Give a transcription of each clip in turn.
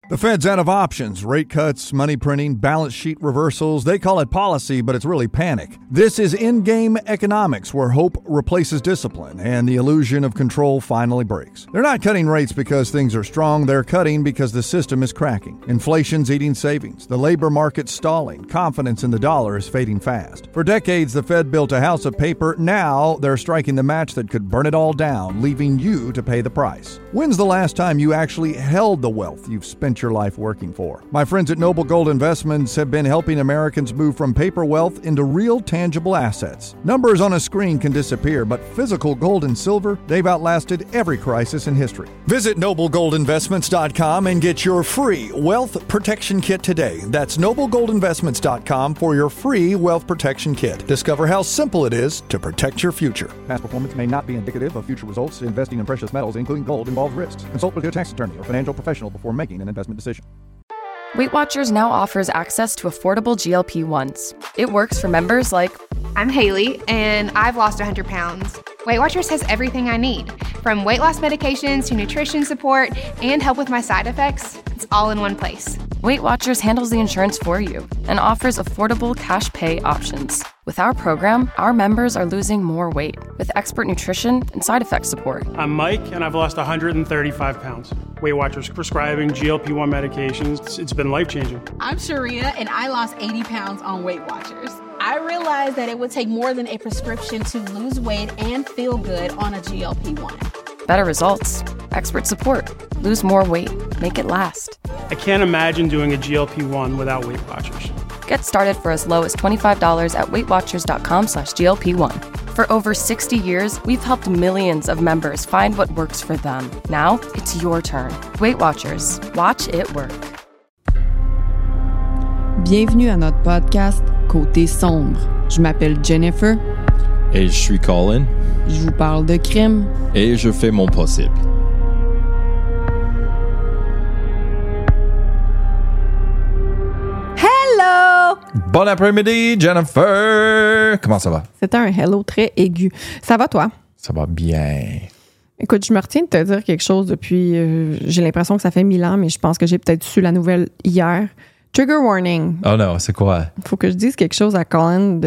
The Fed's out of options. Rate cuts, money printing, balance sheet reversals. They call it policy, but it's really panic. This is in-game economics where hope replaces discipline and the illusion of control finally breaks. They're not cutting rates because things are strong. They're cutting because the system is cracking. Inflation's eating savings. The labor market's stalling. Confidence in the dollar is fading fast. For decades, the Fed built a house of paper. Now they're striking the match that could burn it all down, leaving you to pay the price. When's the last time you actually held the wealth you've spent your life working for? My friends at Noble Gold Investments have been helping Americans move from paper wealth into real tangible assets. Numbers on a screen can disappear, but physical gold and silver, they've outlasted every crisis in history. Visit NobleGoldInvestments.com and get your free wealth protection kit today. That's NobleGoldInvestments.com for your free wealth protection kit. Discover how simple it is to protect your future. Past performance may not be indicative of future results. Investing in precious metals, including gold, involves risks. Consult with your tax attorney or financial professional before making an investment decision. Weight Watchers now offers access to affordable GLP-1s. It works for members like... I'm Haley, and I've lost 100 pounds. Weight Watchers has everything I need, from weight loss medications to nutrition support and help with my side effects. It's all in one place. Weight Watchers handles the insurance for you and offers affordable cash pay options. With our program, our members are losing more weight with expert nutrition and side effect support. I'm Mike, and I've lost 135 pounds. Weight Watchers prescribing GLP-1 medications. It's been life-changing. I'm Sharia, and I lost 80 pounds on Weight Watchers. I realized that it would take more than a prescription to lose weight and feel good on a GLP-1. Better results, expert support, lose more weight, make it last. I can't imagine doing a GLP-1 without Weight Watchers. Get started for as low as $25 at WeightWatchers.com/GLP1. For over 60 years, we've helped millions of members find what works for them. Now, it's your turn. Weight Watchers. Watch it work. Bienvenue à notre podcast Côté sombre. Je m'appelle Jennifer. Et je suis Colin. Je vous parle de crime. Et je fais mon possible. Hello! Bon après-midi, Jennifer! Comment ça va? C'était un hello très aigu. Ça va, toi? Ça va bien. Écoute, je me retiens de te dire quelque chose depuis... j'ai l'impression que ça fait 1000 ans, mais je pense que j'ai peut-être su la nouvelle hier. Trigger warning. Oh non, c'est quoi? Il faut que je dise quelque chose à Colin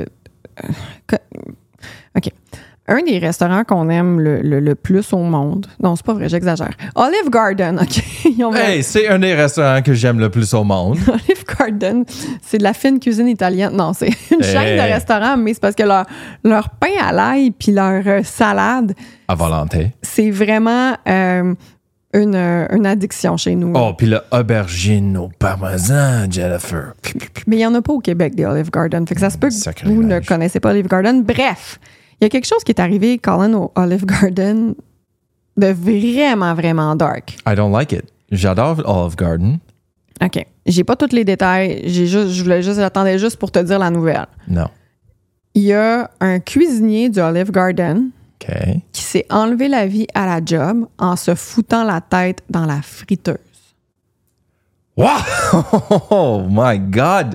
OK. Un des restaurants qu'on aime le plus au monde... Non, c'est pas vrai, j'exagère. Olive Garden, OK? Hey, c'est un des restaurants que j'aime le plus au monde. Olive Garden, c'est de la fine cuisine italienne. Non, c'est une chaîne de restaurants, mais c'est parce que leur pain à l'ail puis leur salade... À volonté. C'est vraiment... une addiction chez nous. Oh, puis le aubergine au parmesan, Jennifer. Mais il n'y en a pas au Québec, des Olive Garden. Fait que ça se peut que vous ne connaissez pas Olive Garden. Bref, il y a quelque chose qui est arrivé, Colin, au Olive Garden de vraiment, vraiment dark. I don't like it. J'adore Olive Garden. OK. J'ai pas tous les détails. J'attendais juste pour te dire la nouvelle. Non. Il y a un cuisinier du Olive Garden... Okay. Qui s'est enlevé la vie à la job en se foutant la tête dans la friteuse. Wow! Oh my God!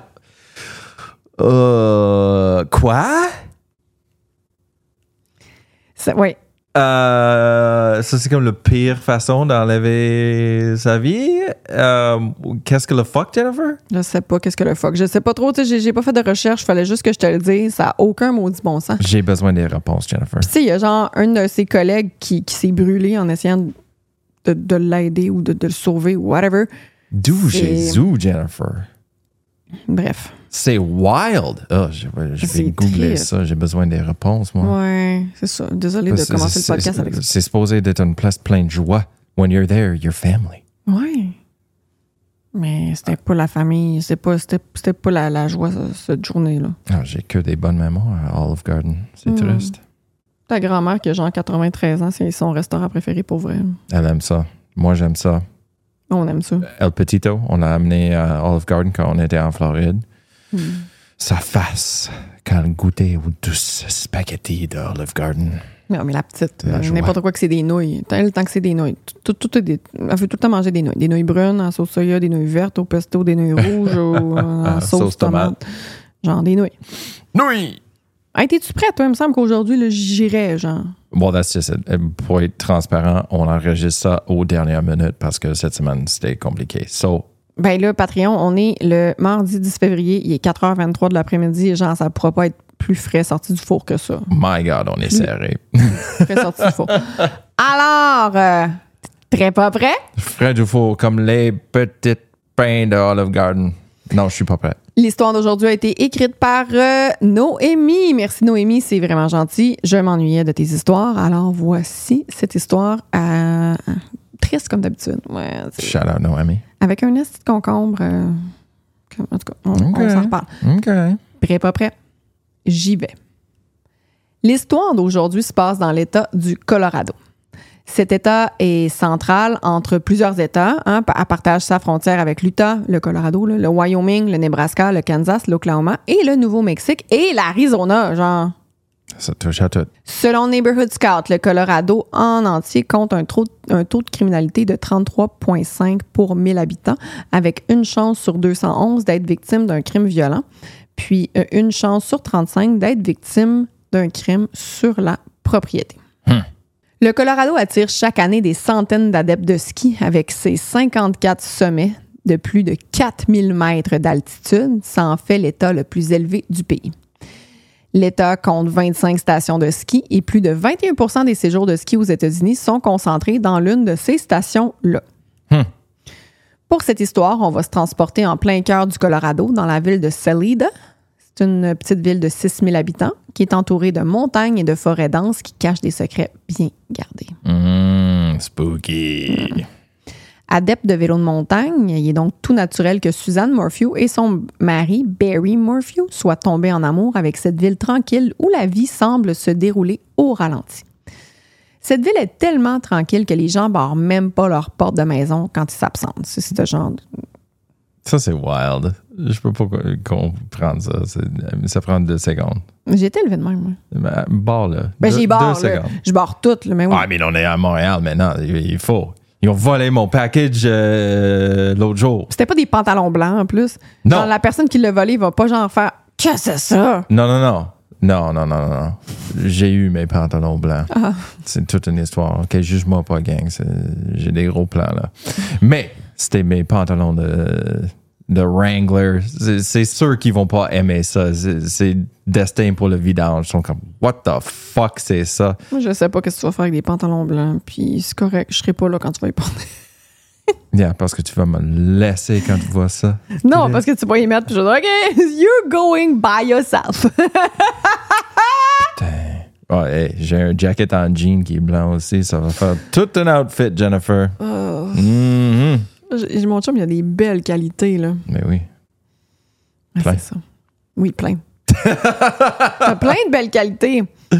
Quoi? Oui. Ça, c'est comme la pire façon d'enlever sa vie. Qu'est-ce que le fuck, Jennifer? Je sais pas qu'est-ce que le fuck. Je sais pas trop. J'ai pas fait de recherche. Il fallait juste que je te le dise. Ça n'a aucun maudit bon sens. J'ai besoin des réponses, Jennifer. Puis tu sais, il y a genre un de ses collègues qui s'est brûlé en essayant de l'aider ou de le sauver ou whatever. D'où Jésus, Jennifer? Bref. C'est wild. Oh, je vais googler ça. J'ai besoin des réponses, moi. Ouais, c'est ça. Désolé de commencer le podcast avec ça. C'est supposé d'être une place pleine de joie. When you're there, your family. Ouais. Mais c'était pas la famille. C'était pas la joie cette journée-là. Ah, j'ai que des bonnes mémoires à Olive Garden. C'est triste. Ta grand-mère qui a genre 93 ans, c'est son restaurant préféré pour vrai. Elle aime ça. Moi, j'aime ça. On aime ça. El Petito, on l'a amené à Olive Garden quand on était en Floride. Sa face quand elle goûtait aux douces spaghettis de Olive Garden. Non, mais la petite, n'importe quoi que c'est des nouilles. Tant que c'est des nouilles. Elle veut tout le temps manger des nouilles. Des nouilles brunes en sauce soya, des nouilles vertes au pesto, des nouilles rouges en sauce tomate. Genre des nouilles. Nouilles! Hey, t'es-tu prêt, toi? Il me semble qu'aujourd'hui, là, j'irais, genre. Well, that's just it. Pour être transparent, on enregistre ça aux dernières minutes parce que cette semaine, c'était compliqué. So, ben là, Patreon, on est le mardi 10 février. Il est 4h23 de l'après-midi. Et genre, ça ne pourra pas être plus frais sorti du four que ça. My God, on est serré. Frais sorti du four. Alors, très pas prêt? Frais du four comme les petites pains de Olive Garden. Non, je suis pas prêt. L'histoire d'aujourd'hui a été écrite par Noémie. Merci Noémie, c'est vraiment gentil. Je m'ennuyais de tes histoires. Alors voici cette histoire triste comme d'habitude. Ouais, Shout out Noémie. Avec un esti de concombre. En tout cas, on s'en reparle. OK. Prêt, pas prêt? J'y vais. L'histoire d'aujourd'hui se passe dans l'État du Colorado. Cet État est central entre plusieurs États. Elle partage sa frontière avec l'Utah, le Colorado, le Wyoming, le Nebraska, le Kansas, l'Oklahoma et le Nouveau-Mexique et l'Arizona, genre. Ça touche à tout. Selon Neighborhood Scout, le Colorado en entier compte un taux de criminalité de 33,5 pour 1000 habitants, avec une chance sur 211 d'être victime d'un crime violent, puis une chance sur 35 d'être victime d'un crime sur la propriété. Le Colorado attire chaque année des centaines d'adeptes de ski avec ses 54 sommets de plus de 4000 mètres d'altitude. Ça en fait l'État le plus élevé du pays. L'État compte 25 stations de ski et plus de 21% des séjours de ski aux États-Unis sont concentrés dans l'une de ces stations-là. Pour cette histoire, on va se transporter en plein cœur du Colorado, dans la ville de Salida. C'est une petite ville de 6000 habitants qui est entourée de montagnes et de forêts denses qui cachent des secrets bien gardés. Spooky. Adepte de vélo de montagne, il est donc tout naturel que Suzanne Morphew et son mari, Barry Morphew, soient tombés en amour avec cette ville tranquille où la vie semble se dérouler au ralenti. Cette ville est tellement tranquille que les gens barrent même pas leur porte de maison quand ils s'absentent. C'est ce genre de... Ça, c'est wild. Je peux pas comprendre ça. Ça prend 2 secondes. J'ai été élevé de même, moi. Barre, là. J'ai barre, là. Je barre tout, là, mais oui. Ah, mais on est à Montréal maintenant. Il faut. Ils ont volé mon package l'autre jour. C'était pas des pantalons blancs, en plus. Non. Genre, la personne qui l'a volé va pas genre faire « Qu'est-ce que c'est ça? » Non. J'ai eu mes pantalons blancs. C'est toute une histoire. OK, juge-moi pas, gang. J'ai des gros plans, là. Mais c'était mes pantalons de Wrangler. C'est sûr qu'ils vont pas aimer ça. C'est destin pour le vidange. Ils sont comme, what the fuck, c'est ça? Moi, je sais pas ce que tu vas faire avec des pantalons blancs. Puis c'est correct. Je serai pas là quand tu vas y porter. Yeah, parce que tu vas me laisser quand tu vois ça. Non, parce que tu vas y mettre. Puis je vais dire, OK, you're going by yourself. Putain. Oh, hey, j'ai un jacket en jean qui est blanc aussi. Ça va faire tout un outfit, Jennifer. Mon chum, il a des belles qualités, là. Mais oui. Plein. C'est ça. Oui, plein. T'as plein de belles qualités.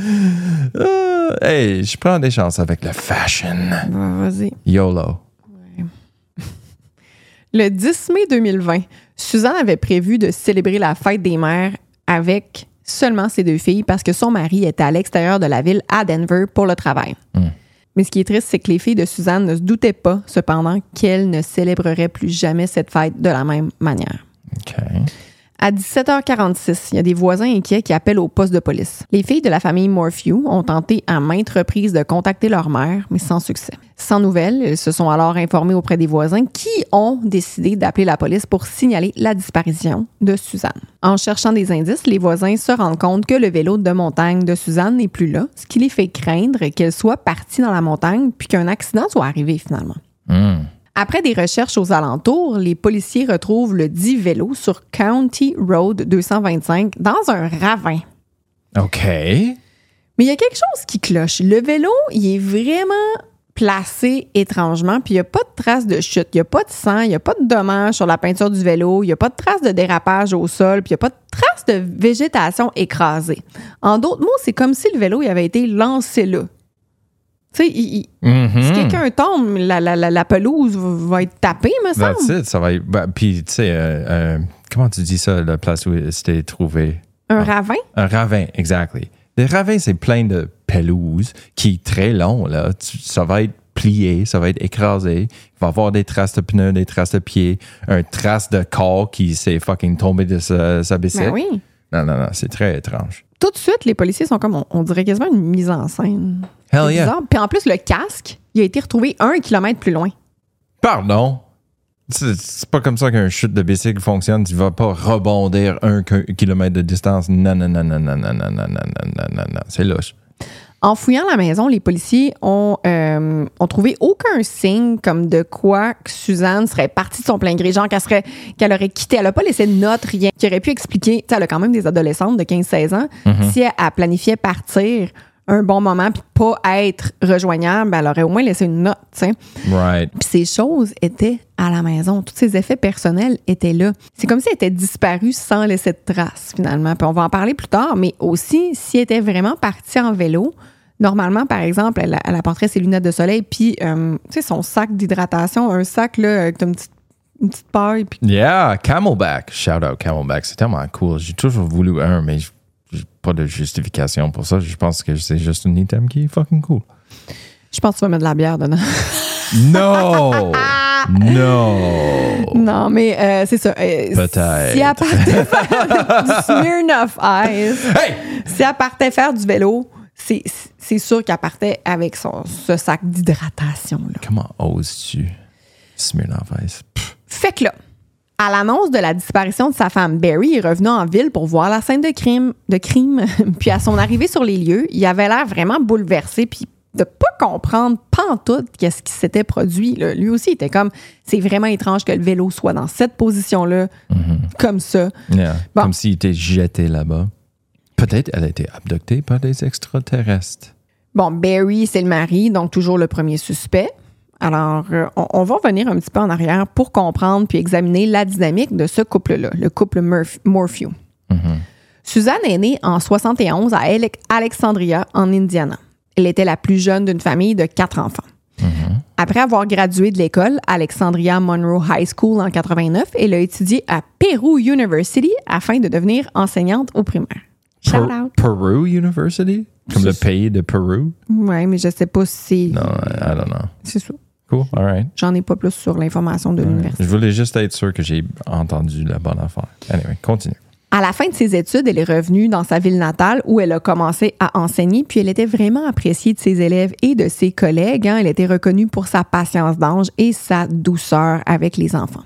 Hey, je prends des chances avec le fashion. Vas-y. YOLO. Ouais. Le 10 mai 2020, Suzanne avait prévu de célébrer la fête des mères avec seulement ses 2 filles parce que son mari était à l'extérieur de la ville à Denver pour le travail. Mais ce qui est triste, c'est que les filles de Suzanne ne se doutaient pas, cependant, qu'elles ne célébreraient plus jamais cette fête de la même manière. OK. À 17h46, il y a des voisins inquiets qui appellent au poste de police. Les filles de la famille Morphew ont tenté à maintes reprises de contacter leur mère, mais sans succès. Sans nouvelles, elles se sont alors informées auprès des voisins qui ont décidé d'appeler la police pour signaler la disparition de Suzanne. En cherchant des indices, les voisins se rendent compte que le vélo de montagne de Suzanne n'est plus là, ce qui les fait craindre qu'elle soit partie dans la montagne puis qu'un accident soit arrivé finalement. Après des recherches aux alentours, les policiers retrouvent le dit vélo sur County Road 225 dans un ravin. OK. Mais il y a quelque chose qui cloche. Le vélo, il est vraiment placé étrangement, puis il n'y a pas de traces de chute, il n'y a pas de sang, il n'y a pas de dommages sur la peinture du vélo, il n'y a pas de traces de dérapage au sol, puis il n'y a pas de traces de végétation écrasée. En d'autres mots, c'est comme si le vélo il avait été lancé là. Tu sais, si quelqu'un tombe, la pelouse va être tapée, me semble. That's it, ça va être... puis, tu sais, comment tu dis ça, la place où c'était trouvé? Un ravin? Un ravin, exactly. Les ravins, c'est plein de pelouse qui est très long, là. Ça va être plié, ça va être écrasé. Il va y avoir des traces de pneus, des traces de pieds, un trace de corps qui s'est fucking tombé de sa bicycle. Ben oui. Non, c'est très étrange. tout de suite, les policiers sont comme, on dirait quasiment une mise en scène. Hell yeah. Bizarre. Puis en plus, le casque, il a été retrouvé 1 kilomètre plus loin. Pardon? C'est pas comme ça qu'un chute de bicycle fonctionne. Tu vas pas rebondir 1 kilomètre de distance. Non. C'est louche. En fouillant la maison, les policiers ont trouvé aucun signe comme de quoi que Suzanne serait partie de son plein gré, genre qu'elle aurait quitté. Elle n'a pas laissé de note, rien qui aurait pu expliquer. Elle a quand même des adolescentes de 15-16 ans. Si elle planifiait partir un bon moment puis pas être rejoignable, elle aurait au moins laissé une note. T'sais. Right. Puis ces choses étaient à la maison. Tous ces effets personnels étaient là. C'est comme si elle était disparue sans laisser de traces, finalement. Puis on va en parler plus tard, mais aussi, si elle était vraiment partie en vélo, normalement, par exemple, elle apporterait ses lunettes de soleil puis son sac d'hydratation, un sac là, avec une petite paille. Puis... Yeah, Camelback. Shout out Camelback. C'est tellement cool. J'ai toujours voulu un, mais j'ai pas de justification pour ça. Je pense que c'est juste un item qui est fucking cool. Je pense que tu vas mettre de la bière dedans. No! No! Non, mais c'est ça. Peut-être. Si elle partait faire du Smirnoff Ice, si elle partait faire du vélo, c'est sûr qu'elle partait avec ce sac d'hydratation-là. Comment oses-tu? Smirnoff Ice. Fait que là, à l'annonce de la disparition de sa femme, Barry est revenu en ville pour voir la scène de crime. Puis à son arrivée sur les lieux, il avait l'air vraiment bouleversé puis de pas comprendre pantoute qu'est-ce qui s'était produit. Là. Lui aussi, il était comme, c'est vraiment étrange que le vélo soit dans cette position-là, comme ça. Yeah. Bon. Comme s'il était jeté là-bas. Peut-être elle a été abductée par des extraterrestres. Bon, Barry, c'est le mari, donc toujours le premier suspect. Alors, on va revenir un petit peu en arrière pour comprendre puis examiner la dynamique de ce couple-là, le couple Morphew. Suzanne est née en 71 à Alexandria, en Indiana. Elle était la plus jeune d'une famille de 4 enfants. Après avoir gradué de l'école Alexandria Monroe High School en 89, elle a étudié à Peru University afin de devenir enseignante au primaire. Shout out. Peru University? Comme le pays de Peru? Oui, mais je sais pas si c'est... Non, I don't know. C'est ça. Cool, all right. J'en ai pas plus sur l'information de l'université. Je voulais juste être sûr que j'ai entendu la bonne affaire. Anyway, continue. À la fin de ses études, elle est revenue dans sa ville natale où elle a commencé à enseigner, puis elle était vraiment appréciée de ses élèves et de ses collègues. Elle était reconnue pour sa patience d'ange et sa douceur avec les enfants.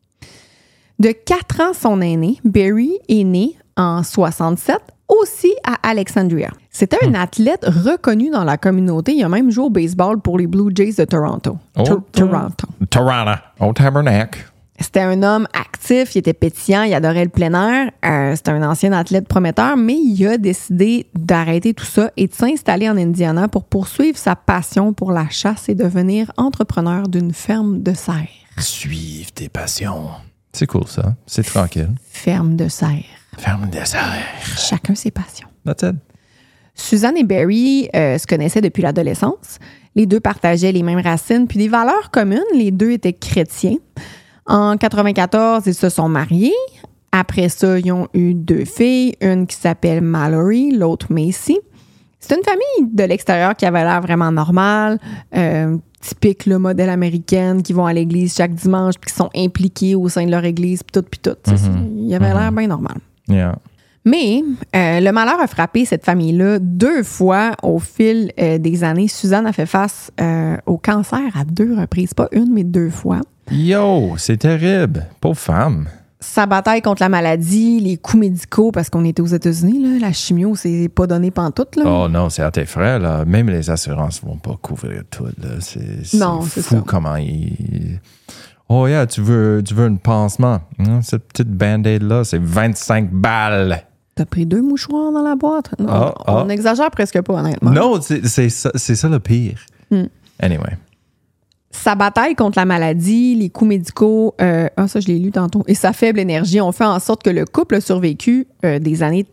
De 4 ans son aîné, Barry est né en 67, aussi à Alexandria. C'était un athlète reconnu dans la communauté. Il a même joué au baseball pour les Blue Jays de Toronto. Toronto. Au Tabernacle. C'était un homme actif, il était pétillant, il adorait le plein air. C'était un ancien athlète prometteur, mais il a décidé d'arrêter tout ça et de s'installer en Indiana pour poursuivre sa passion pour la chasse et devenir entrepreneur d'une ferme de cerfs. Suive tes passions. C'est cool, ça. C'est tranquille. Ferme de cerfs. Ferme de cerfs. Chacun ses passions. That's it. Suzanne et Barry se connaissaient depuis l'adolescence. Les deux partageaient les mêmes racines puis des valeurs communes. Les deux étaient chrétiens. En 94, ils se sont mariés. Après ça, ils ont eu 2 filles, une qui s'appelle Mallory, l'autre Macy. C'est une famille de l'extérieur qui avait l'air vraiment normale, typique le modèle américaine, qui vont à l'église chaque dimanche puis qui sont impliqués au sein de leur église puis tout. Il avait l'air bien normal. Yeah. Mais le malheur a frappé cette famille-là 2 fois au fil des années. Suzanne a fait face au cancer à 2 reprises, pas une, mais 2 fois. Yo, c'est terrible. Pauvre femme. Sa bataille contre la maladie, les coûts médicaux, parce qu'on était aux États-Unis, là, la chimio, c'est pas donné pantoute. Là. Oh non, c'est à tes frais. Là. Même les assurances vont pas couvrir tout. Là. C'est fou ça. comment ils... Oh yeah, tu veux un pansement. Cette petite band-aid-là, c'est 25 balles. T'as pris 2 mouchoirs dans la boîte? Non, on exagère presque pas, honnêtement. Non, c'est ça le pire. Anyway. Sa bataille contre la maladie, les coûts médicaux, ça je l'ai lu tantôt, et sa faible énergie ont fait en sorte que le couple a vécu des années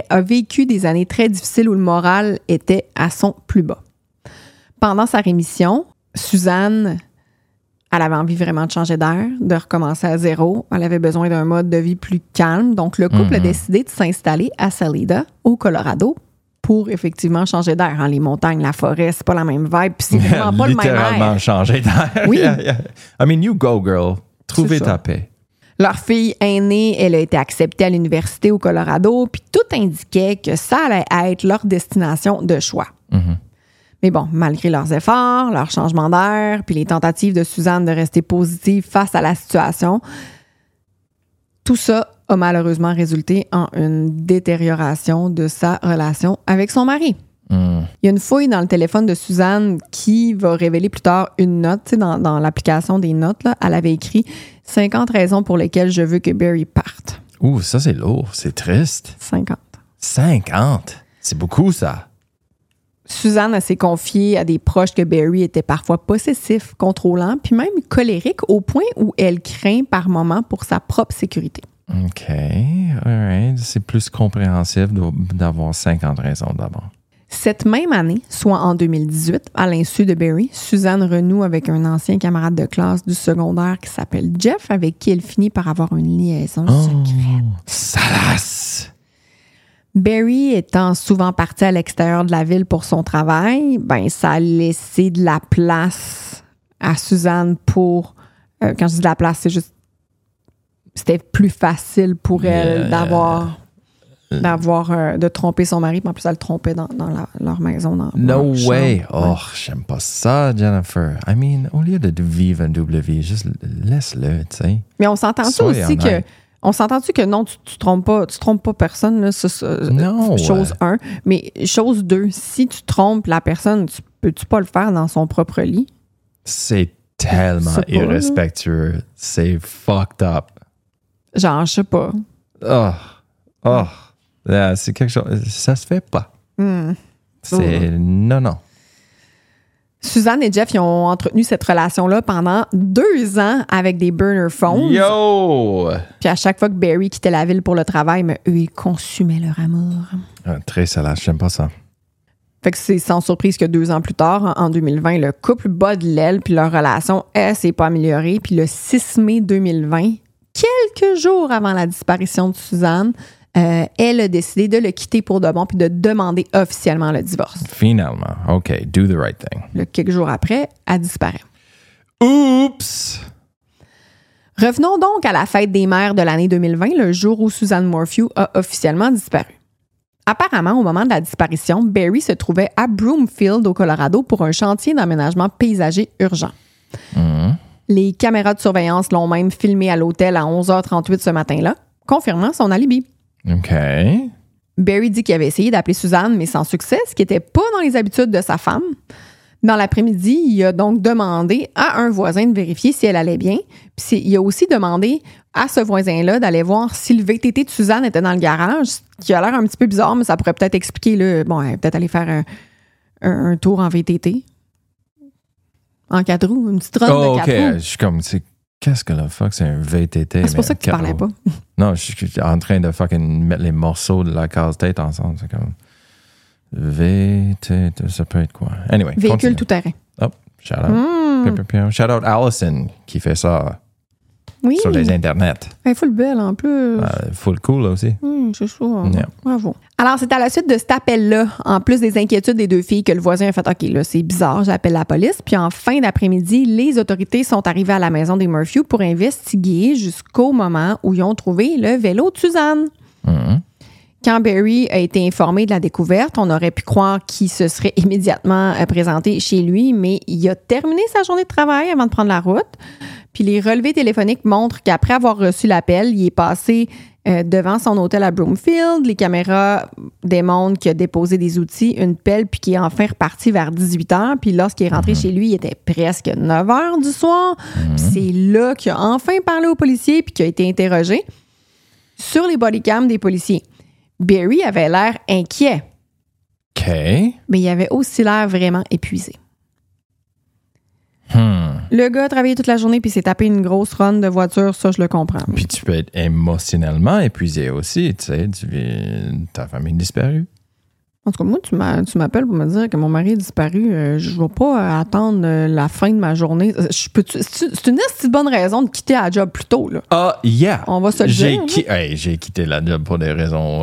très difficiles où le moral était à son plus bas. Pendant sa rémission, Suzanne, elle avait envie vraiment de changer d'air, de recommencer à zéro. Elle avait besoin d'un mode de vie plus calme. Donc, le couple a décidé de s'installer à Salida, au Colorado, pour effectivement changer d'air. Les montagnes, la forêt, c'est pas la même vibe. Puis c'est vraiment pas le même air. Littéralement changer d'air. Oui. Yeah. I mean, you go, girl. Trouvez ta paix. Leur fille aînée, elle a été acceptée à l'université au Colorado, puis tout indiquait que ça allait être leur destination de choix. Mais bon, malgré leurs efforts, leur changement d'air, puis les tentatives de Suzanne de rester positive face à la situation, tout ça a malheureusement résulté en une détérioration de sa relation avec son mari. Il y a une fouille dans le téléphone de Suzanne qui va révéler plus tard une note. Tu sais, dans l'application des notes, là, elle avait écrit 50 raisons pour lesquelles je veux que Barry parte. Ouh, ça c'est lourd, c'est triste. 50. 50? C'est beaucoup ça. Suzanne s'est confiée à des proches que Barry était parfois possessif, contrôlant, puis même colérique au point où elle craint par moments pour sa propre sécurité. OK, all right. C'est plus compréhensible d'avoir 50 raisons d'abord. Cette même année, soit en 2018, à l'insu de Barry, Suzanne renoue avec un ancien camarade de classe du secondaire qui s'appelle Jeff, avec qui elle finit par avoir une liaison secrète. Salace! Barry étant souvent parti à l'extérieur de la ville pour son travail, ben ça a laissé de la place à Suzanne pour... quand je dis de la place, c'est juste... C'était plus facile pour elle de tromper son mari. Puis en plus, elle le trompait dans leur maison. No way! Chambre. Oh, j'aime pas ça, Jennifer. I mean, au lieu de vivre une double vie, juste laisse-le, tu sais. Mais on s'entend-tu aussi que... On s'entend-tu que non, tu trompes pas personne, là, non. Chose 1. Mais chose 2, si tu trompes la personne, peux-tu pas le faire dans son propre lit? C'est tellement irrespectueux. C'est fucked up. Genre, je sais pas. C'est quelque chose... Ça se fait pas. C'est... Non. Suzanne et Jeff, ils ont entretenu cette relation-là pendant 2 ans avec des burner phones. Yo! Puis à chaque fois que Barry quittait la ville pour le travail, mais eux, ils consumaient leur amour. Très salace, j'aime pas ça. Fait que c'est sans surprise que 2 ans plus tard, en 2020, le couple bat de l'aile, puis leur relation, elle, s'est pas améliorée. Puis le 6 mai 2020, quelques jours avant la disparition de Suzanne, elle a décidé de le quitter pour de bon puis de demander officiellement le divorce. Finalement. OK, do the right thing. Quelques jours après, elle disparaît. Oups! Revenons donc à la fête des mères de l'année 2020, le jour où Suzanne Morphew a officiellement disparu. Apparemment, au moment de la disparition, Barry se trouvait à Broomfield, au Colorado, pour un chantier d'aménagement paysager urgent. Les caméras de surveillance l'ont même filmé à l'hôtel à 11h38 ce matin-là, confirmant son alibi. OK. Barry dit qu'il avait essayé d'appeler Suzanne, mais sans succès, ce qui n'était pas dans les habitudes de sa femme. Dans l'après-midi, il a donc demandé à un voisin de vérifier si elle allait bien. Puis il a aussi demandé à ce voisin-là d'aller voir si le VTT de Suzanne était dans le garage, ce qui a l'air un petit peu bizarre, mais ça pourrait peut-être expliquer, elle peut-être aller faire un tour en VTT. En 4 roues, une petite run de 4 roues. OK, je suis comme... Qu'est-ce que le fuck, c'est un VTT? C'est pour ça que tu parlais pas. Non, je suis en train de fucking mettre les morceaux de la casse-tête ensemble. C'est comme... VTT, ça peut être quoi? Anyway, véhicule tout terrain. Oh, shout out. Shout out Allison qui fait ça sur les internets. Elle est full belle en plus. Full cool aussi. C'est ça. Yeah. Bravo. Alors, c'est à la suite de cet appel-là, en plus des inquiétudes des 2 filles, que le voisin a fait « OK, là, c'est bizarre, j'appelle la police. » Puis en fin d'après-midi, les autorités sont arrivées à la maison des Morphew pour investiguer jusqu'au moment où ils ont trouvé le vélo de Suzanne. Quand Barry a été informé de la découverte, on aurait pu croire qu'il se serait immédiatement présenté chez lui, mais il a terminé sa journée de travail avant de prendre la route. Puis les relevés téléphoniques montrent qu'après avoir reçu l'appel, il est passé devant son hôtel à Broomfield. Les caméras démontrent qu'il a déposé des outils, une pelle, puis qu'il est enfin reparti vers 18h. Puis lorsqu'il est rentré chez lui, il était presque 9h du soir. Puis c'est là qu'il a enfin parlé aux policiers puis qu'il a été interrogé sur les bodycams des policiers. Barry avait l'air inquiet. OK. Mais il avait aussi l'air vraiment épuisé. Le gars a travaillé toute la journée puis s'est tapé une grosse run de voiture, ça je le comprends. Puis tu peux être émotionnellement épuisé aussi, tu sais, ta famille disparue. En tout cas, moi, tu m'appelles pour me dire que mon mari est disparu. Je ne vais pas attendre la fin de ma journée. C'est une assez bonne raison de quitter la job plus tôt, là. Ah, yeah! On va se le dire. J'ai quitté la job pour des raisons...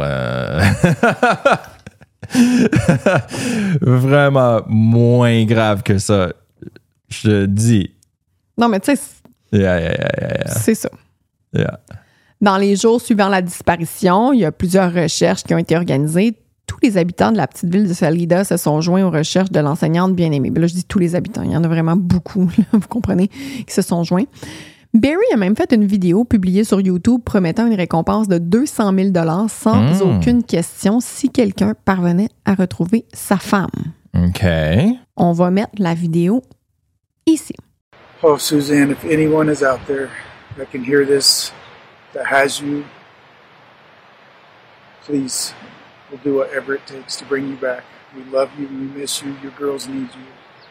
vraiment moins graves que ça. Je te dis. Non, mais tu sais... Yeah. C'est ça. Yeah. Dans les jours suivant la disparition, il y a plusieurs recherches qui ont été organisées. Tous les habitants de la petite ville de Salida se sont joints aux recherches de l'enseignante bien-aimée. Là, je dis tous les habitants. Il y en a vraiment beaucoup, là, vous comprenez, qui se sont joints. Barry a même fait une vidéo publiée sur YouTube promettant une récompense de 200 000 sans aucune question si quelqu'un parvenait à retrouver sa femme. OK. On va mettre la vidéo ici. Oh, Suzanne, if anyone is out there that can hear this, that has you, please, we'll do whatever it takes to bring you back. We love you, we miss you, your girls need you.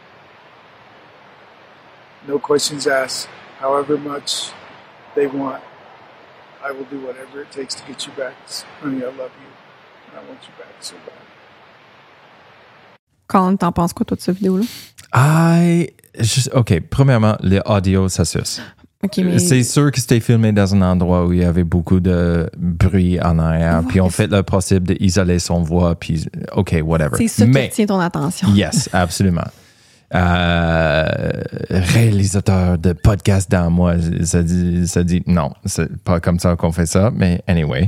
No questions asked. However much they want, I will do whatever it takes to get you back. Honey, I love you, and I want you back so bad. Colin, t'en penses quoi, toi, de cette vidéo-là? OK, premièrement, les audios, ça suce. Okay, mais... C'est sûr que c'était filmé dans un endroit où il y avait beaucoup de bruit en arrière, puis on fait le possible d'isoler son voix, puis OK, whatever. C'est ça qui tient ton attention. Yes, absolument. Réalisateur de podcast dans moi, ça dit non, c'est pas comme ça qu'on fait ça, mais anyway.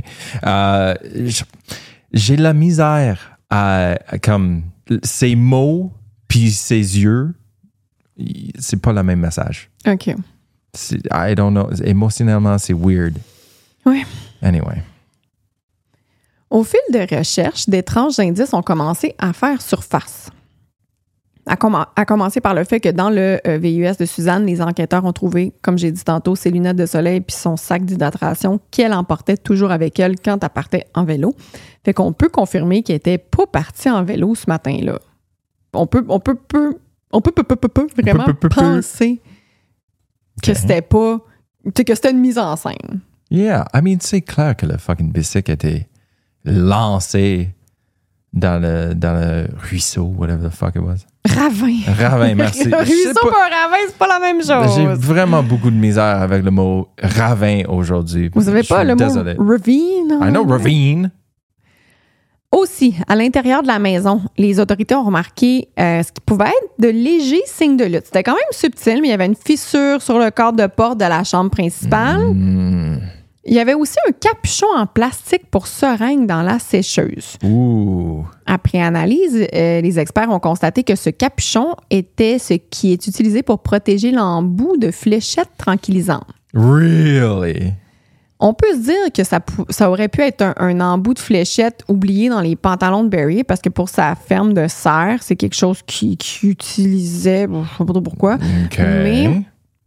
J'ai de la misère à comme ses mots puis ses yeux, c'est pas le même message. OK. I don't know. Émotionnellement, c'est weird. Oui. Anyway. Au fil de recherche, d'étranges indices ont commencé à faire surface. À commencer par le fait que dans le VUS de Suzanne, les enquêteurs ont trouvé, comme j'ai dit tantôt, ses lunettes de soleil puis son sac d'hydratation qu'elle emportait toujours avec elle quand elle partait en vélo. Fait qu'on peut confirmer qu'elle n'était pas partie en vélo ce matin-là. On peut vraiment penser que c'était pas... que c'était une mise en scène. Yeah, I mean, c'est clair que le fucking bicycle était lancé dans le ruisseau, whatever the fuck it was. Ravin, merci. Un ruisseau pas un ravin, c'est pas la même chose. J'ai vraiment beaucoup de misère avec le mot ravin aujourd'hui. Vous savez pas le mot ravine? I know ravine. Aussi, à l'intérieur de la maison, les autorités ont remarqué ce qui pouvait être de légers signes de lutte. C'était quand même subtil, mais il y avait une fissure sur le cadre de porte de la chambre principale. Il y avait aussi un capuchon en plastique pour seringue dans la sécheuse. Ouh. Après analyse, les experts ont constaté que ce capuchon était ce qui est utilisé pour protéger l'embout de fléchettes tranquillisantes. Really? On peut se dire que ça aurait pu être un embout de fléchette oublié dans les pantalons de Barry parce que pour sa ferme de serre, c'est quelque chose qu'il utilisait, je ne sais pas trop pourquoi. Okay.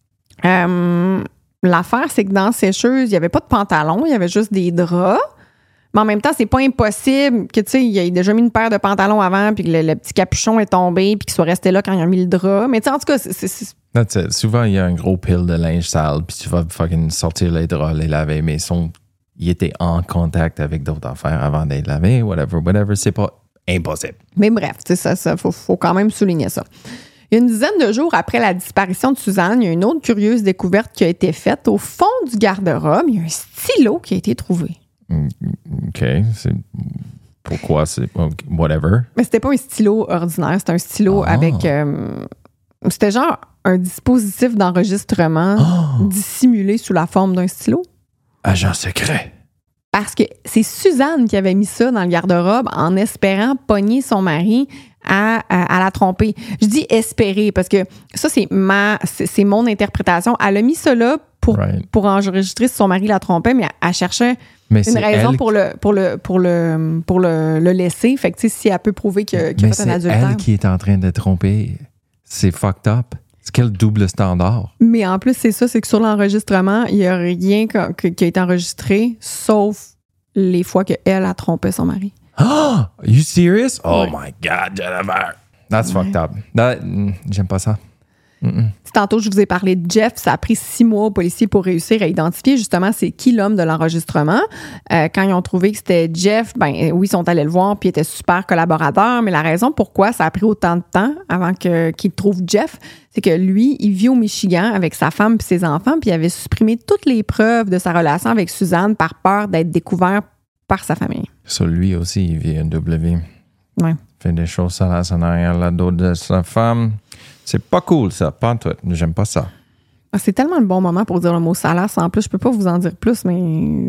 Mais l'affaire, c'est que dans la sécheuse, il n'y avait pas de pantalon, il y avait juste des draps. Mais en même temps, c'est pas impossible que, tu sais, il ait déjà mis une paire de pantalons avant, puis que le petit capuchon est tombé, puis qu'il soit resté là quand il a mis le drap. Mais tu sais, en tout cas, c'est... That's it. Souvent, il y a un gros pile de linge sale, puis tu vas fucking sortir les draps, les laver, mais ils étaient en contact avec d'autres affaires avant d'être lavés, whatever. C'est pas impossible. Mais bref, tu sais, ça faut quand même souligner ça. Il y a une dizaine de jours après la disparition de Suzanne, il y a une autre curieuse découverte qui a été faite. Au fond du garde-robe, il y a un stylo qui a été trouvé. OK. Pourquoi? C'est whatever. Mais c'était pas un stylo ordinaire, c'était un stylo avec... c'était genre un dispositif d'enregistrement dissimulé sous la forme d'un stylo. Agent secret. Parce que c'est Suzanne qui avait mis ça dans le garde-robe en espérant pogner son mari à la tromper. Je dis espérer parce que ça, c'est mon interprétation. Elle a mis ça là pour enregistrer si son mari la trompait, mais elle cherchait une raison pour le laisser. Fait que, si elle peut prouver qu'il a fait un adultère. Mais c'est elle qui est en train de tromper. C'est fucked up. C'est quel double standard? Mais en plus, c'est que sur l'enregistrement, il n'y a rien qui a été enregistré, sauf les fois qu'elle a trompé son mari. Oh! Are you serious? Oh my God, Jennifer! That's fucked up. J'aime pas ça. Tantôt, je vous ai parlé de Jeff. Ça a pris 6 mois aux policiers pour réussir à identifier justement c'est qui l'homme de l'enregistrement. Quand ils ont trouvé que c'était Jeff, oui, ils sont allés le voir puis il était super collaborateur. Mais la raison pourquoi ça a pris autant de temps avant qu'ils trouvent Jeff, c'est que lui, il vit au Michigan avec sa femme et ses enfants puis il avait supprimé toutes les preuves de sa relation avec Suzanne par peur d'être découvert par sa famille. Sur lui aussi, il vit un double vie. Ouais. Fait des choses salaces en arrière la dos de sa femme. C'est pas cool, ça. Pas en tout. J'aime pas ça. C'est tellement le bon moment pour dire le mot salace. En plus, je peux pas vous en dire plus, mais...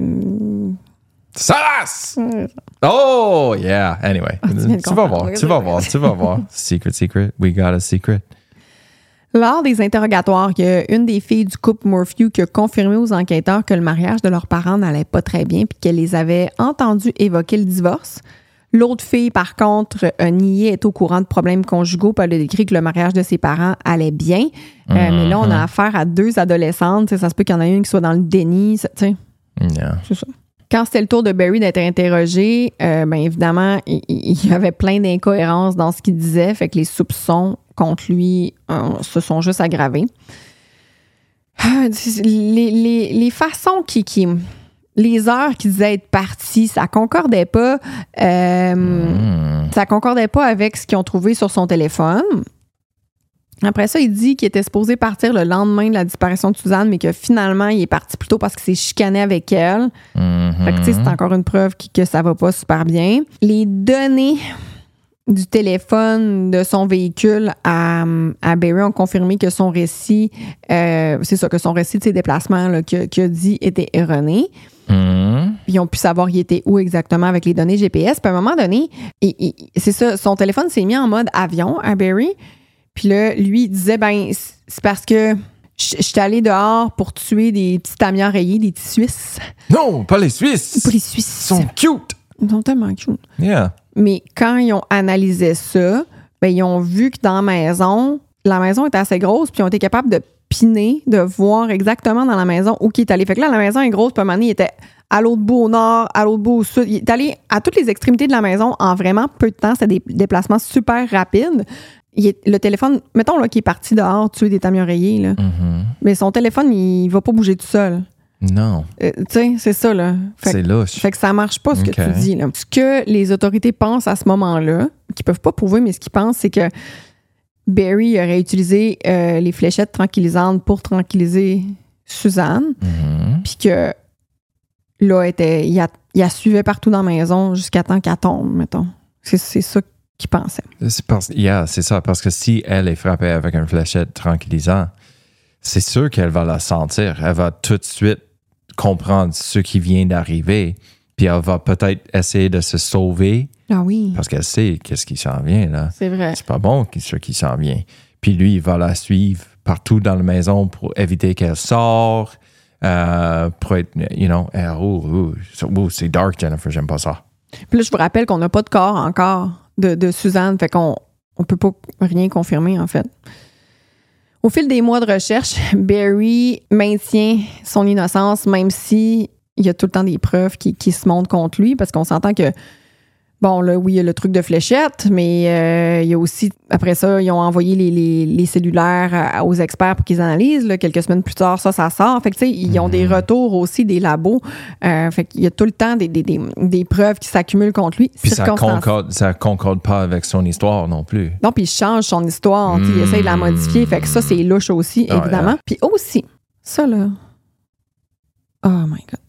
Salace! Oh, yeah. Anyway. Tu vas voir. Secret. We got a secret. Lors des interrogatoires, il y a une des filles du couple Morphew qui a confirmé aux enquêteurs que le mariage de leurs parents n'allait pas très bien puis qu'elle les avait entendus évoquer le divorce. L'autre fille, par contre, a nié être au courant de problèmes conjugaux puis elle a décrit que le mariage de ses parents allait bien. Mais là, on a affaire à 2 adolescentes. Ça se peut qu'il y en ait une qui soit dans le déni. C'est ça. Quand c'était le tour de Barry d'être interrogé, évidemment, il y avait plein d'incohérences dans ce qu'il disait. Fait que les soupçons contre lui se sont juste aggravés. Les façons les heures qu'il disait être parti, ça concordait pas. Ça concordait pas avec ce qu'ils ont trouvé sur son téléphone. Après ça, il dit qu'il était supposé partir le lendemain de la disparition de Suzanne, mais que finalement, il est parti plutôt parce qu'il s'est chicané avec elle. Fait que, c'est encore une preuve que ça va pas super bien. Les données du téléphone de son véhicule à Barry ont confirmé que son récit, que son récit de ses déplacements là, qu'il a dit était erroné. Puis ils ont pu savoir il était où exactement avec les données GPS. Puis à un moment donné, c'est ça, son téléphone s'est mis en mode avion à Barry. Puis là, lui, il disait, c'est parce que je suis allé dehors pour tuer des petits tamias rayés, des petits Suisses. Non, pas les Suisses. Pas les Suisses. Ils sont cute. Ils sont tellement cute. Yeah. Mais quand ils ont analysé ça, ils ont vu que dans la maison était assez grosse, puis ils ont été capables de piner, de voir exactement dans la maison où il est allé. Fait que là, la maison est grosse, puis à un moment donné, il était à l'autre bout au nord, à l'autre bout au sud. Il est allé à toutes les extrémités de la maison en vraiment peu de temps. C'était des déplacements super rapides. Le téléphone, mettons là, qu'il est parti dehors tuer des tamias rayés, là. Mais son téléphone, il va pas bouger tout seul. Non. Tu sais, c'est ça, là. C'est louche. Fait que ça marche pas, ce que tu dis, là. Ce que les autorités pensent à ce moment-là, qu'ils peuvent pas prouver, mais ce qu'ils pensent, c'est que Barry aurait utilisé les fléchettes tranquillisantes pour tranquilliser Suzanne, puis que là, il la suivait partout dans la maison jusqu'à temps qu'elle tombe, mettons. C'est ça qu'il pensait. C'est ça, parce que si elle est frappée avec une fléchette tranquillisante, c'est sûr qu'elle va la sentir. Elle va tout de suite comprendre ce qui vient d'arriver, puis elle va peut-être essayer de se sauver. Ah oui. Parce qu'elle sait qu'est-ce qui s'en vient, là. C'est vrai. C'est pas bon ce qui s'en vient. Puis lui, il va la suivre partout dans la maison pour éviter qu'elle sorte, pour être, c'est dark, Jennifer, j'aime pas ça. Puis là, je vous rappelle qu'on n'a pas de corps encore de Suzanne, fait qu'on peut pas rien confirmer, en fait. Au fil des mois de recherche, Barry maintient son innocence, même si il y a tout le temps des preuves qui se montrent contre lui, parce qu'on s'entend que, bon, là, oui, il y a le truc de fléchette, mais il y a aussi, après ça, ils ont envoyé les cellulaires aux experts pour qu'ils analysent. Là, quelques semaines plus tard, ça sort. Fait que, tu sais, ils ont des retours aussi des labos. Fait qu'il y a tout le temps des preuves qui s'accumulent contre lui. Puis ça concorde pas avec son histoire non plus. Non, puis il change son histoire. Il essaie de la modifier. Fait que ça, c'est louche aussi, évidemment. Puis aussi, ça, là... Oh my God.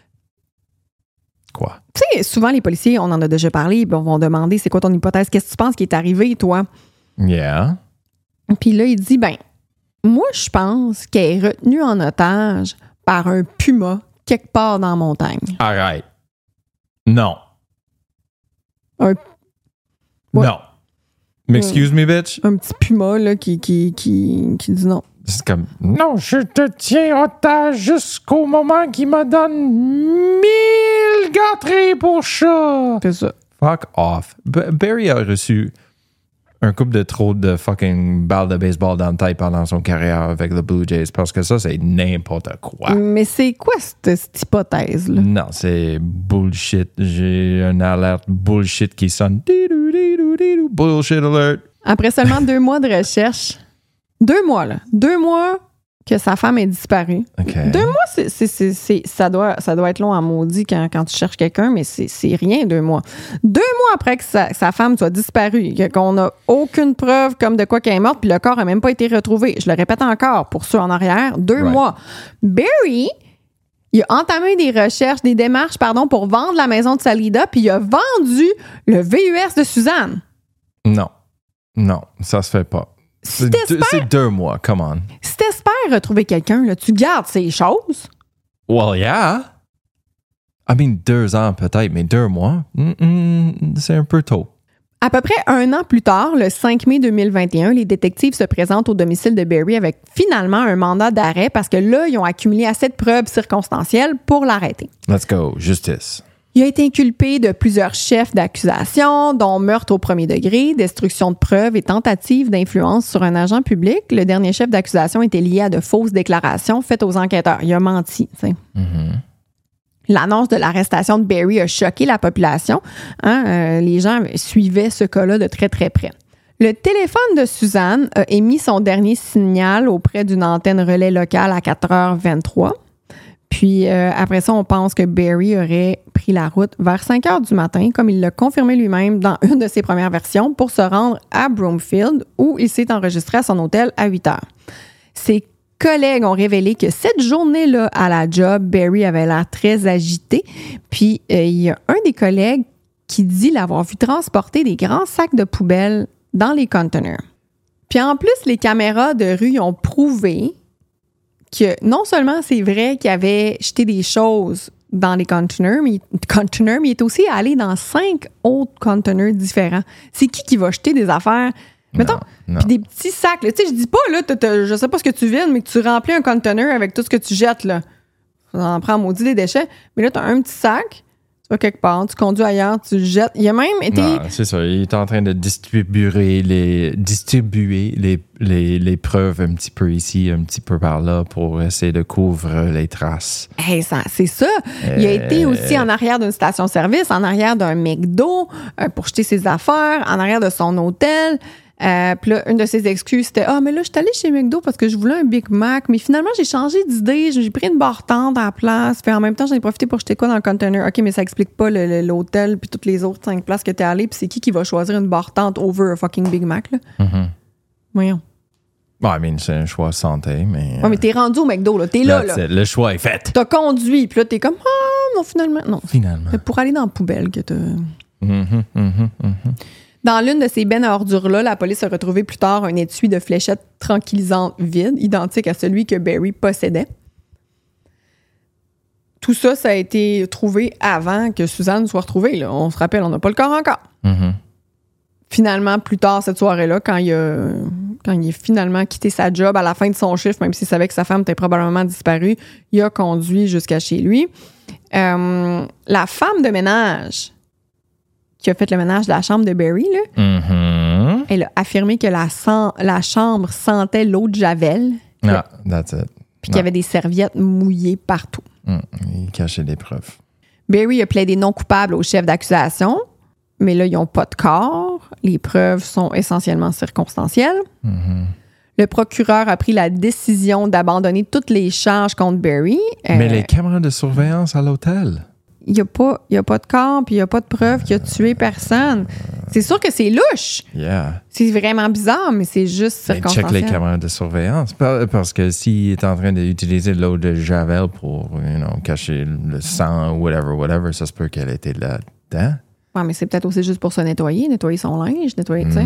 Quoi? Tu sais, souvent, les policiers, on en a déjà parlé, vont demander c'est quoi ton hypothèse, qu'est-ce que tu penses qui est arrivé, toi? Yeah. Puis là, il dit, moi, je pense qu'elle est retenue en otage par un puma quelque part dans la montagne. Arrête. Non. Ouais. Non. Excuse me, bitch? Un petit puma, là, qui dit non. C'est comme, non, je te tiens otage jusqu'au moment qu'il me donne 1000 gâteries pour chat. C'est ça. Fuck off. Barry a reçu un couple de trop de fucking balles de baseball dans la tête pendant son carrière avec le Blue Jays, parce que ça, c'est n'importe quoi. Mais c'est quoi cette hypothèse-là? Non, c'est bullshit. J'ai une alerte bullshit qui sonne. Bullshit alert. Après seulement 2 mois de recherche... 2 mois, là. 2 mois que sa femme est disparue. Okay. 2 mois, ça doit être long à maudit quand tu cherches quelqu'un, mais c'est rien, 2 mois. 2 mois après que sa femme soit disparue, qu'on n'a aucune preuve comme de quoi qu'elle est morte, puis le corps n'a même pas été retrouvé. Je le répète encore, pour ceux en arrière, 2 mois. Barry, il a entamé des démarches, pour vendre la maison de Salida, puis il a vendu le VUS de Suzanne. Non, ça se fait pas. C'est 2 mois, come on. Si t'espères t'espères retrouver quelqu'un, là, tu gardes ces choses. Well, yeah. I mean, 2 ans peut-être, mais 2 mois, c'est un peu tôt. À peu près 1 an plus tard, le 5 mai 2021, les détectives se présentent au domicile de Barry avec finalement un mandat d'arrêt parce que là, ils ont accumulé assez de preuves circonstancielles pour l'arrêter. Let's go, justice. Il a été inculpé de plusieurs chefs d'accusation, dont meurtre au premier degré, destruction de preuves et tentative d'influence sur un agent public. Le dernier chef d'accusation était lié à de fausses déclarations faites aux enquêteurs. Il a menti, tu sais. L'annonce de l'arrestation de Barry a choqué la population. Les gens suivaient ce cas-là de très, très près. Le téléphone de Suzanne a émis son dernier signal auprès d'une antenne relais locale à 4h23. Puis après ça, on pense que Barry aurait pris la route vers 5h du matin, comme il l'a confirmé lui-même dans une de ses premières versions, pour se rendre à Broomfield, où il s'est enregistré à son hôtel à 8h. Ses collègues ont révélé que cette journée-là à la job, Barry avait l'air très agité. Puis il y a un des collègues qui dit l'avoir vu transporter des grands sacs de poubelle dans les conteneurs. Puis en plus, les caméras de rue ont prouvé que non seulement c'est vrai qu'il avait jeté des choses dans les conteneurs, mais il est aussi allé dans 5 autres conteneurs différents. C'est qui va jeter des affaires? Mettons, puis des petits sacs. Tu sais, je dis pas, là, je sais pas ce que tu vides, mais que tu remplis un conteneur avec tout ce que tu jettes, là. Ça en prend maudit des déchets. Mais là, tu as un petit sac, tu vas quelque part, tu conduis ailleurs, tu le jettes. Il a même été... Non, c'est ça. Il est en train de distribuer les preuves un petit peu ici, un petit peu par là pour essayer de couvrir les traces. Hey, c'est ça. Il a été aussi en arrière d'une station-service, en arrière d'un McDo pour jeter ses affaires, en arrière de son hôtel. Puis là, une de ses excuses, c'était « Ah, mais là, je suis allée chez McDo parce que je voulais un Big Mac, mais finalement, j'ai changé d'idée, j'ai pris une barre tente à la place, puis en même temps, j'en ai profité pour jeter quoi dans le container. OK, mais ça explique pas l'hôtel puis toutes les autres 5 places que t'es allé, puis c'est qui va choisir une barre tente over un fucking Big Mac, là? Voyons. I mean, c'est un choix santé, mais... Ouais, mais t'es rendu au McDo, là. T'es là. Le choix est fait. T'as conduit, puis là, t'es comme « Ah, non, finalement. » Non. Finalement. C'est pour aller dans la poubelle que t'as... Dans l'une de ces bennes à ordures-là, la police a retrouvé plus tard un étui de fléchettes tranquillisantes vide, identique à celui que Barry possédait. Tout ça, ça a été trouvé avant que Suzanne soit retrouvée. Là. On se rappelle, on n'a pas le corps encore. Finalement, plus tard cette soirée-là, quand il a finalement quitté sa job à la fin de son chiffre, même s'il savait que sa femme était probablement disparue, il a conduit jusqu'à chez lui. La femme de ménage qui a fait le ménage de la chambre de Barry, là, elle a affirmé que la chambre sentait l'eau de Javel. That's it. Puis qu'il y avait des serviettes mouillées partout. Il cachait des preuves. Barry a plaidé non coupable au chef d'accusation, mais là, ils n'ont pas de corps. Les preuves sont essentiellement circonstancielles. Le procureur a pris la décision d'abandonner toutes les charges contre Barry. Mais les caméras de surveillance à l'hôtel? Il n'y a pas de corps, puis il n'y a pas de preuve qu'il a tué personne. C'est sûr que c'est louche. Yeah. C'est vraiment bizarre, mais c'est juste circonstanciel. Check les caméras de surveillance. Parce que s'il est en train d'utiliser l'eau de Javel pour cacher le sang ou whatever, ça se peut qu'elle était là-dedans. Ouais, mais c'est peut-être aussi juste pour se nettoyer son linge, nettoyer, tu sais.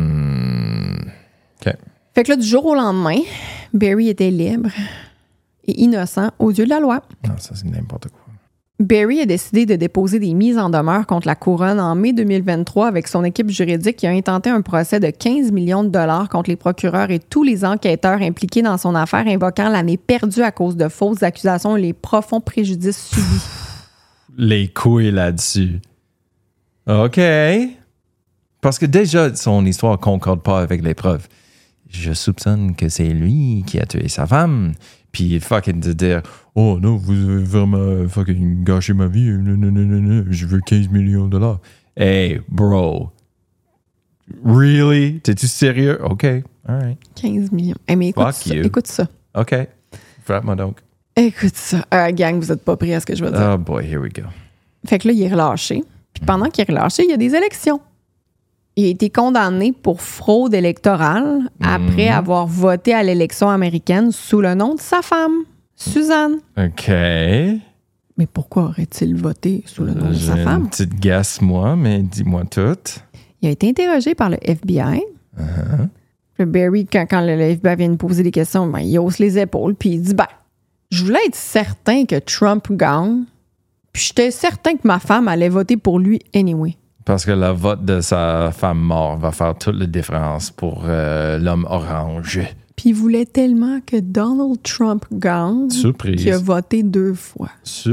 OK. Fait que là, du jour au lendemain, Barry était libre et innocent aux yeux de la loi. Non, ça, c'est n'importe quoi. Barry a décidé de déposer des mises en demeure contre la couronne en mai 2023 avec son équipe juridique qui a intenté un procès de 15 millions de dollars contre les procureurs et tous les enquêteurs impliqués dans son affaire, invoquant l'année perdue à cause de fausses accusations et les profonds préjudices subis. Les couilles là-dessus. OK. Parce que déjà, son histoire ne concorde pas avec les preuves. Je soupçonne que c'est lui qui a tué sa femme. Puis fucking de dire « Oh non, vous avez vraiment fucking gâché ma vie. Non, je veux 15 millions de dollars. » Hey, bro. Really? T'es-tu sérieux? OK. All right. 15 millions. Hey, mais écoute ça. OK. Frappe-moi donc. Écoute ça. Gang, vous êtes pas pris à ce que je veux dire. Oh boy, here we go. Fait que là, il est relâché. Puis pendant qu'il est relâché, il y a des élections. Il a été condamné pour fraude électorale après avoir voté à l'élection américaine sous le nom de sa femme, Suzanne. OK. Mais pourquoi aurait-il voté sous le nom de sa femme? Une petite gasse, moi, mais dis-moi tout. Il a été interrogé par le FBI. Puis Barry, quand le FBI vient nous poser des questions, ben, il hausse les épaules, puis il dit, je voulais être certain que Trump gagne, puis j'étais certain que ma femme allait voter pour lui anyway. Parce que le vote de sa femme morte va faire toute la différence pour l'homme orange. Puis il voulait tellement que Donald Trump gagne qu'il a voté 2 fois.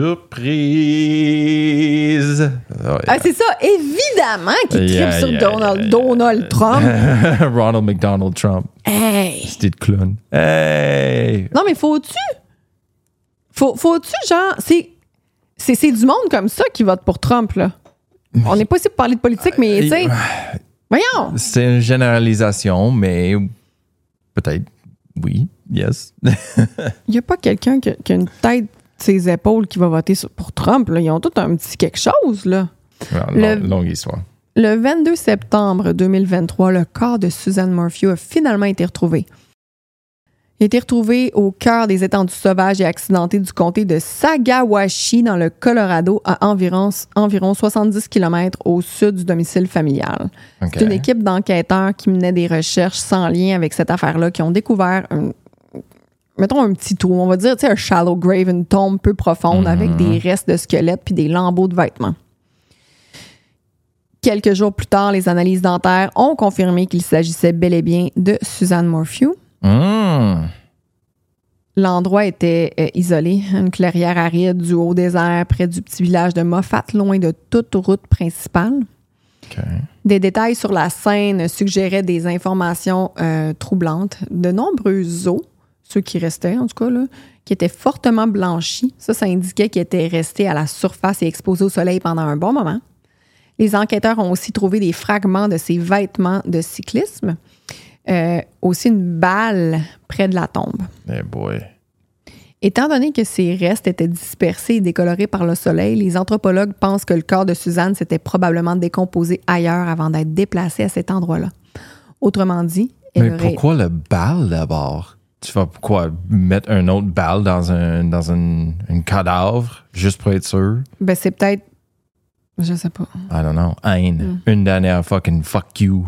Surprise! Oh, yeah. Ah, c'est ça, évidemment qu'il tripe sur Donald Trump. Ronald McDonald Trump. Hey! C'était de clown. Hey! Non, mais faut-tu, genre, c'est du monde comme ça qui vote pour Trump, là. On n'est pas ici pour parler de politique, mais tu sais, voyons! C'est une généralisation, mais peut-être, oui, yes. Il n'y a pas quelqu'un qui a une tête ses épaules qui va voter pour Trump. Là. Ils ont tout un petit quelque chose, là. Longue histoire. Le 22 septembre 2023, le corps de Susan Murphy a finalement été retrouvé. Il a été retrouvé au cœur des étendues sauvages et accidentées du comté de Sagawashi, dans le Colorado, à environ 70 km au sud du domicile familial. Okay. C'est une équipe d'enquêteurs qui menait des recherches sans lien avec cette affaire-là, qui ont découvert un petit trou, on va dire, un shallow grave, une tombe peu profonde avec des restes de squelettes puis des lambeaux de vêtements. Quelques jours plus tard, les analyses dentaires ont confirmé qu'il s'agissait bel et bien de Susan Murphy. L'endroit était isolé, une clairière aride du haut désert près du petit village de Moffat, loin de toute route principale. Okay. Des détails sur la scène suggéraient des informations troublantes. De nombreux os, ceux qui restaient en tout cas, là, qui étaient fortement blanchis. Ça indiquait qu'ils étaient restés à la surface et exposés au soleil pendant un bon moment. Les enquêteurs ont aussi trouvé des fragments de ses vêtements de cyclisme. Aussi une balle près de la tombe. Hey boy. Étant donné que ces restes étaient dispersés et décolorés par le soleil, les anthropologues pensent que le corps de Suzanne s'était probablement décomposé ailleurs avant d'être déplacé à cet endroit-là. Autrement dit, mais pourquoi le balle d'abord? Tu vas pourquoi mettre un autre balle dans un cadavre juste pour être sûr? Ben c'est peut-être, je sais pas. I don't know. Haine. Une dernière fucking fuck you.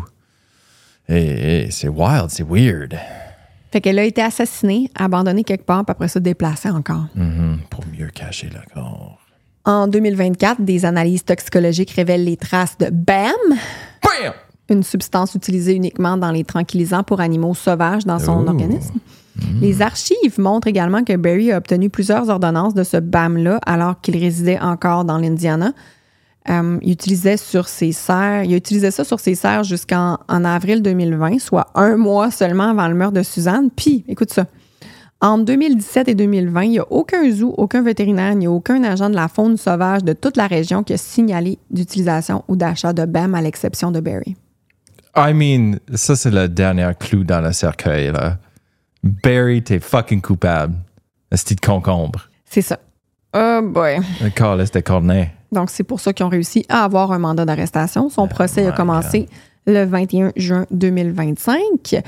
Hey, c'est wild, c'est weird. Fait qu'elle a été assassinée, abandonnée quelque part, puis après ça, déplacée encore. Pour mieux cacher le corps. En 2024, des analyses toxicologiques révèlent les traces de BAM, une substance utilisée uniquement dans les tranquillisants pour animaux sauvages dans son organisme. Les archives montrent également que Barry a obtenu plusieurs ordonnances de ce BAM-là alors qu'il résidait encore dans l'Indiana. Il utilisait ça sur ses serres jusqu'en avril 2020, soit 1 mois seulement avant le meurtre de Suzanne. Puis, écoute ça, entre 2017 et 2020, il n'y a aucun zoo, aucun vétérinaire, il n'y a aucun agent de la faune sauvage de toute la région qui a signalé d'utilisation ou d'achat de BAM à l'exception de Barry. I mean, ça c'est le dernier clou dans le cercueil, là. Barry, t'es fucking coupable. Un petit concombre. C'est ça. Oh boy. Le corps, là, c'était cornet. Donc, c'est pour ça qu'ils ont réussi à avoir un mandat d'arrestation. Son procès a commencé le 21 juin 2025.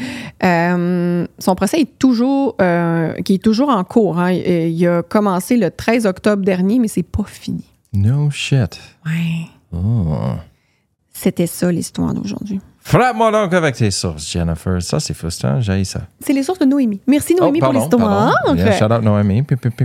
Son procès est toujours en cours. Hein. Il a commencé le 13 octobre dernier, mais c'est pas fini. No shit. Ouais. Oh. C'était ça, l'histoire d'aujourd'hui. Frappe-moi donc avec tes sources, Jennifer. Ça, c'est frustrant. J'ai ça. C'est les sources de Noémie. Merci, Noémie, pour l'histoire. Yeah, shout out, Noémie.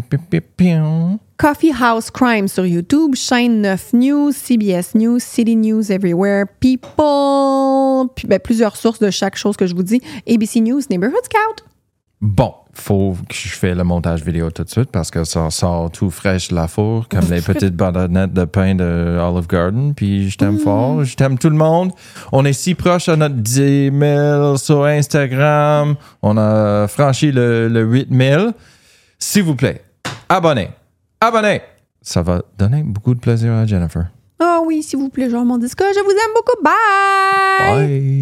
Coffee House Crime sur YouTube, Chaîne 9 News, CBS News, City News Everywhere, People, puis plusieurs sources de chaque chose que je vous dis. ABC News, Neighborhood Scout. Bon, faut que je fasse le montage vidéo tout de suite parce que ça sort tout fraîche de la four, comme les petites bandonnettes de pain de Olive Garden. Puis je t'aime fort, je t'aime tout le monde. On est si proche à notre 10 000 sur Instagram. On a franchi le 8 000. S'il vous plaît, abonnez. Ça va donner beaucoup de plaisir à Jennifer. Ah oui, s'il vous plaît, genre mon disque. Je vous aime beaucoup. Bye! Bye!